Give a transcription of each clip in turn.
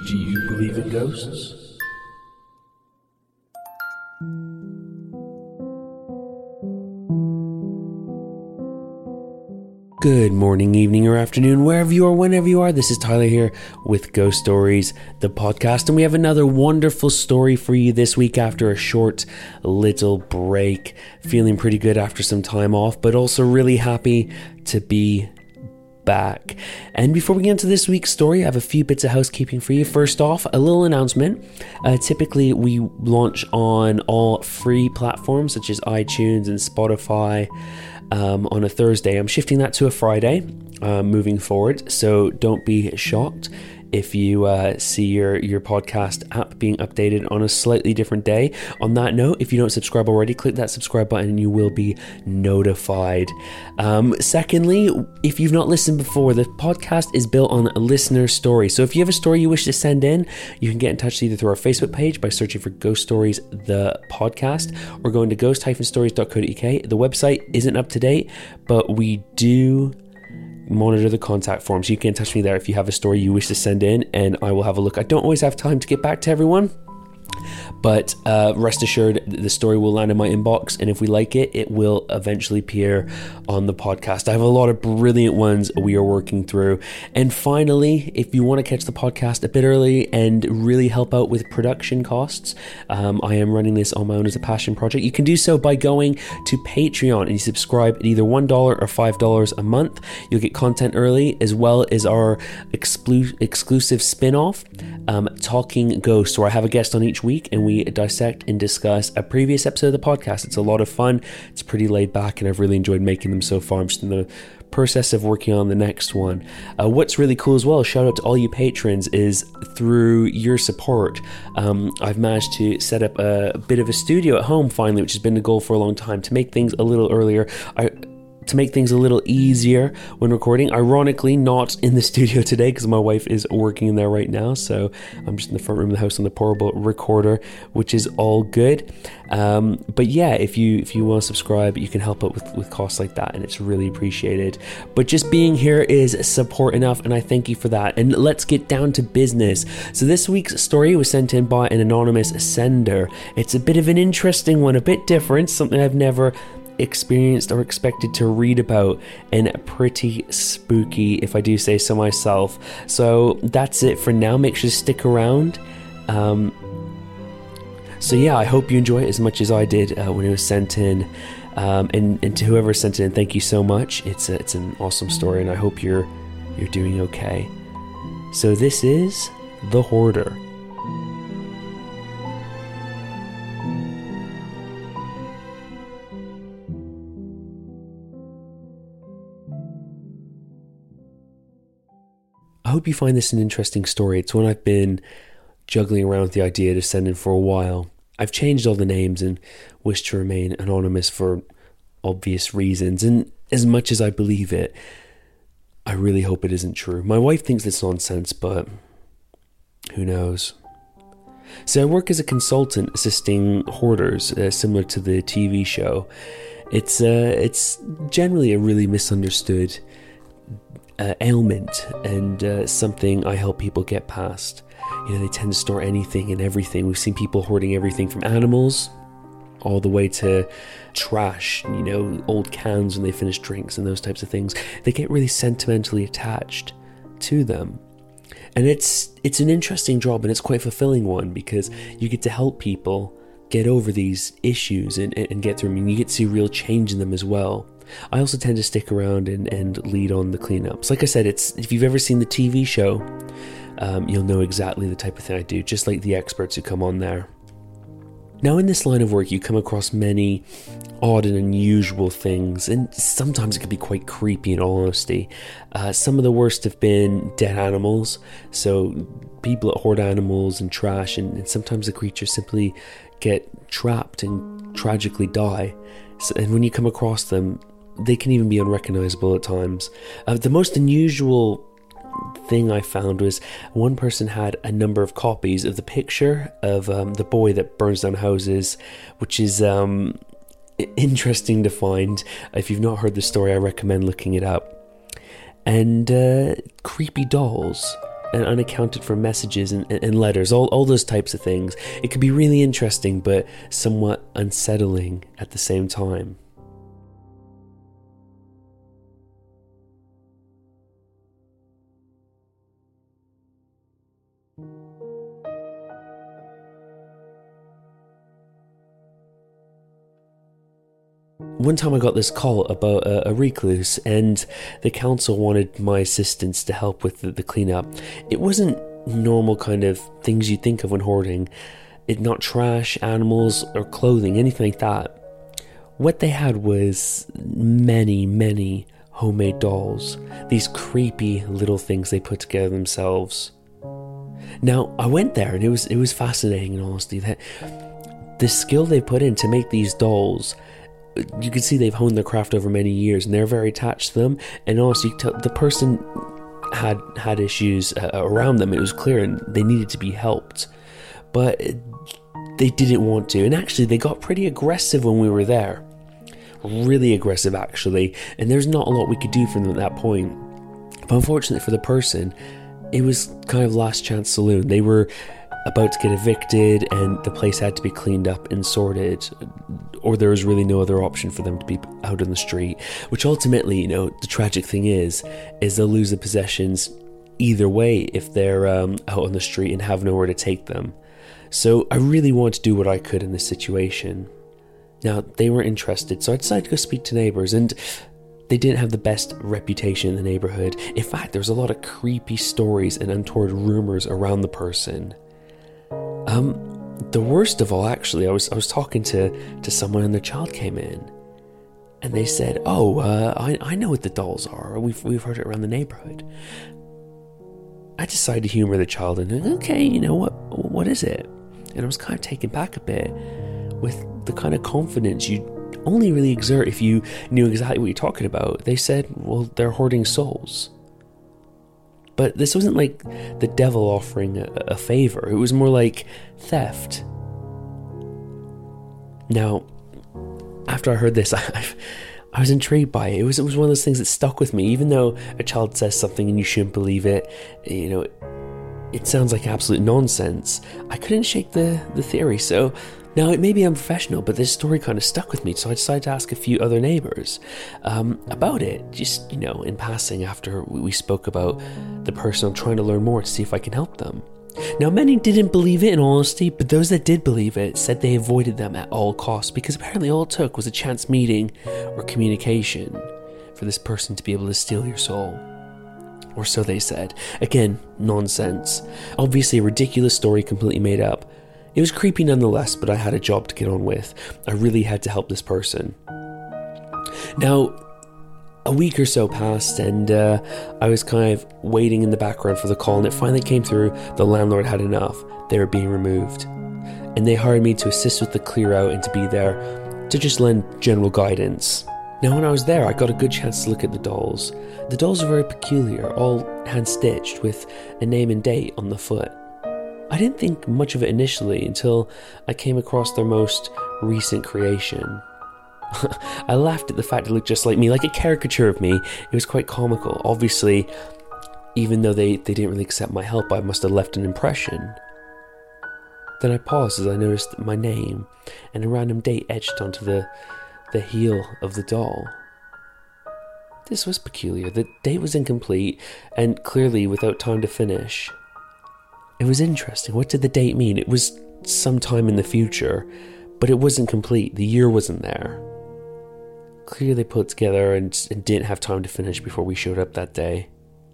Do you believe in ghosts? Good morning, evening, or afternoon, wherever you are, whenever you are. This is Tyler here with Ghost Stories, the podcast, and we have another wonderful story for you this week after a short little break. Feeling pretty good after some time off, but also really happy to be back. And before we get into this week's story, I have a few bits of housekeeping for you. First off, a little announcement. Typically, we launch on all free platforms such as iTunes and Spotify on a Thursday. I'm shifting that to a Friday moving forward, so don't be shocked if you see your podcast app being updated on a slightly different day. On that note, if you don't subscribe already, click that subscribe button and you will be notified. Secondly, if you've not listened before, the podcast is built on listener stories. So if you have a story you wish to send in, you can get in touch either through our Facebook page by searching for Ghost Stories, the podcast, or going to ghost-stories.co.uk. The website isn't up to date, but we do monitor the contact forms. You can get in touch with me there if you have a story you wish to send in, and I will have a look. I don't always have time to get back to everyone, but rest assured the story will land in my inbox, and if we like it, it will eventually appear on the podcast. I have a lot of brilliant ones we are working through. And finally, if you want to catch the podcast a bit early and really help out with production costs, I am running this on my own as a passion project. You can do so by going to Patreon and you subscribe at either $1 or $5 a month. You'll get content early, as well as our exclusive spin-off, Talking Ghosts, where I have a guest on each week and we dissect and discuss a previous episode of the podcast. It's a lot of fun. It's pretty laid back and I've really enjoyed making them so far. I'm just in the process of working on the next one. What's really cool as well, shout out to all you patrons, is through your support, I've managed to set up a bit of a studio at home finally, which has been the goal for a long time, to make things a little earlier. To make things a little easier when recording. Ironically, not in the studio today because my wife is working in there right now, so I'm just in the front room of the house on the portable recorder, which is all good. But yeah, if you want to subscribe, you can help out with costs like that, and it's really appreciated. But just being here is support enough, and I thank you for that. And let's get down to business. So this week's story was sent in by an anonymous sender. It's a bit of an interesting one, a bit different, something I've never experienced or expected to read about, and pretty spooky if I do say so myself. So that's it for now. Make sure to stick around. So yeah, I hope you enjoy it as much as I did when it was sent in, and to whoever sent it in, thank you so much. It's an awesome story, and I hope you're doing okay. So this is The Hoarder. I hope you find this an interesting story. It's one I've been juggling around with the idea to send in for a while. I've changed all the names and wish to remain anonymous for obvious reasons, and as much as I believe it, I really hope it isn't true. My wife thinks it's nonsense, but who knows? So I work as a consultant assisting hoarders, similar to the TV show. It's generally a really misunderstood ailment, and something I help people get past. You know, they tend to store anything and everything. We've seen people hoarding everything from animals all the way to trash, you know, old cans when they finish drinks and those types of things. They get really sentimentally attached to them. And it's an interesting job, and it's quite a fulfilling one, because you get to help people get over these issues and get through them, and you get to see real change in them as well. I also tend to stick around and lead on the cleanups. Like I said, if you've ever seen the TV show, you'll know exactly the type of thing I do, just like the experts who come on there. Now, in this line of work, you come across many odd and unusual things, and sometimes it can be quite creepy, in all honesty. Some of the worst have been dead animals, so people that hoard animals and trash, and sometimes the creatures simply get trapped and tragically die. And when you come across them, they can even be unrecognizable at times. The most unusual thing I found was one person had a number of copies of the picture of the boy that burns down houses, which is interesting to find. If you've not heard the story, I recommend looking it up. And creepy dolls and unaccounted for messages and letters, all those types of things. It could be really interesting, but somewhat unsettling at the same time. One time I got this call about a recluse, and the council wanted my assistance to help with the cleanup. It wasn't normal kind of things you think of when hoarding. Not trash, animals, or clothing, anything like that. What they had was many homemade dolls. These creepy little things they put together themselves. Now, I went there, and it was fascinating, in honesty, that the skill they put in to make these dolls, you can see they've honed their craft over many years, and they're very attached to them. And also, the person had issues around them. It was clear, and they needed to be helped, but they didn't want to. And actually, they got pretty aggressive when we were there. Really aggressive, actually. And there's not a lot we could do for them at that point. But unfortunately for the person, it was kind of last chance saloon. They were about to get evicted, and the place had to be cleaned up and sorted, or there was really no other option for them to be out on the street, which ultimately, the tragic thing is they'll lose the possessions either way if they're out on the street and have nowhere to take them. So I really wanted to do what I could in this situation. Now, they weren't interested, so I decided to go speak to neighbours, and they didn't have the best reputation in the neighbourhood. In fact, there was a lot of creepy stories and untoward rumours around the person. The worst of all, actually, I was talking to someone, and their child came in, and they said, I know what the dolls are. We've heard it around the neighborhood. I decided to humor the child, and okay, what is it? And I was kind of taken back a bit with the kind of confidence you only really exert if you knew exactly what you're talking about. They said, well, they're hoarding souls. But this wasn't like the devil offering a favor. It was more like theft. Now, after I heard this, I was intrigued by it. It was one of those things that stuck with me. Even though a child says something and you shouldn't believe it, it sounds like absolute nonsense. I couldn't shake the theory. So now, it may be unprofessional, but this story kind of stuck with me, so I decided to ask a few other neighbours about it, just, in passing after we spoke about the person. I'm trying to learn more to see if I can help them. Now, many didn't believe it, in honesty, but those that did believe it said they avoided them at all costs, because apparently all it took was a chance meeting or communication for this person to be able to steal your soul. Or so they said. Again, nonsense. Obviously a ridiculous story completely made up. It was creepy nonetheless, but I had a job to get on with. I really had to help this person. Now, a week or so passed, and I was kind of waiting in the background for the call, and it finally came through. The landlord had enough. They were being removed. And they hired me to assist with the clear out and to be there to just lend general guidance. Now, when I was there, I got a good chance to look at the dolls. The dolls are very peculiar, all hand-stitched with a name and date on the foot. I didn't think much of it initially until I came across their most recent creation. I laughed at the fact it looked just like me, like a caricature of me. It was quite comical. Obviously, even though they didn't really accept my help, I must have left an impression. Then I paused as I noticed my name and a random date etched onto the heel of the doll. This was peculiar. The date was incomplete and clearly without time to finish. It was interesting. What did the date mean? It was sometime in the future, but it wasn't complete. The year wasn't there. Clearly they put it together and didn't have time to finish before we showed up that day.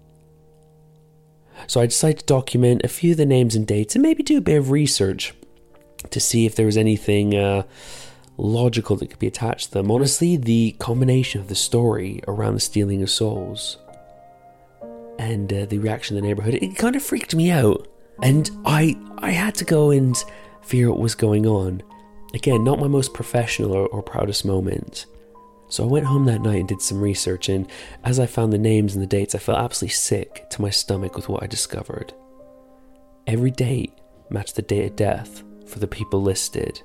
So I decided to document a few of the names and dates and maybe do a bit of research to see if there was anything logical that could be attached to them. Honestly, the combination of the story around the stealing of souls and the reaction of the neighborhood, it kind of freaked me out. And I had to go and figure out what was going on. Again, not my most professional or proudest moment. So I went home that night and did some research, and as I found the names and the dates, I felt absolutely sick to my stomach with what I discovered. Every date matched the date of death for the people listed.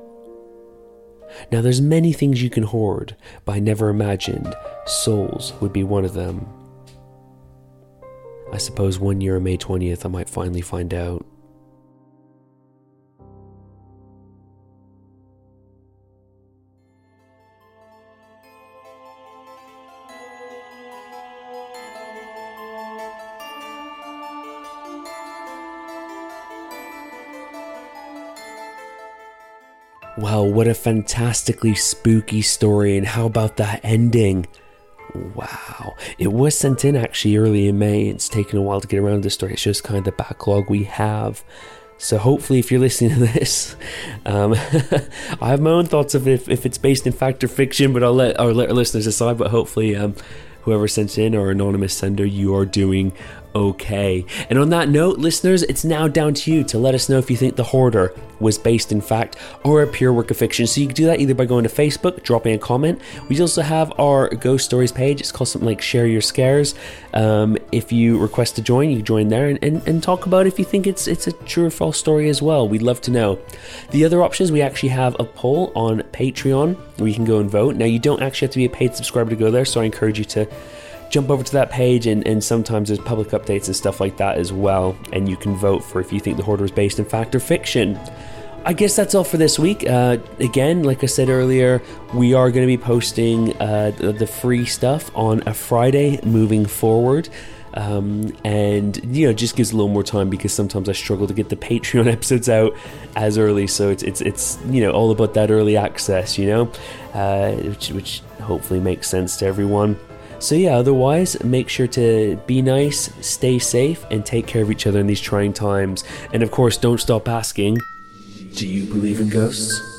Now, there's many things you can hoard, but I never imagined souls would be one of them. I suppose 1 year on May 20th, I might finally find out. Wow, what a fantastically spooky story, and how about that ending? Wow. It was sent in actually early in May. It's taken a while to get around to the story. It's just kind of the backlog we have. So hopefully if you're listening to this, I have my own thoughts of if it's based in fact or fiction, but I'll let our listeners decide. But hopefully whoever sent in, or anonymous sender, you are doing okay. And on that note, listeners, it's now down to you to let us know if you think The Hoarder was based in fact or a pure work of fiction. So you can do that either by going to Facebook, dropping a comment. We also have our Ghost Stories page. It's called something like Share Your Scares. If you request to join, you can join there and talk about if you think it's a true or false story as well. We'd love to know. The other options, we actually have a poll on Patreon where you can go and vote. Now, you don't actually have to be a paid subscriber to go there, so I encourage you to jump over to that page, and sometimes there's public updates and stuff like that as well, and you can vote for if you think The Hoarder is based in fact or fiction. I guess that's all for this week. Again, like I said earlier, we are going to be posting the free stuff on a Friday moving forward. And just gives a little more time, because sometimes I struggle to get the Patreon episodes out as early, so it's all about that early access, which hopefully makes sense to everyone. So yeah, otherwise, make sure to be nice, stay safe, and take care of each other in these trying times. And of course, don't stop asking, do you believe in ghosts?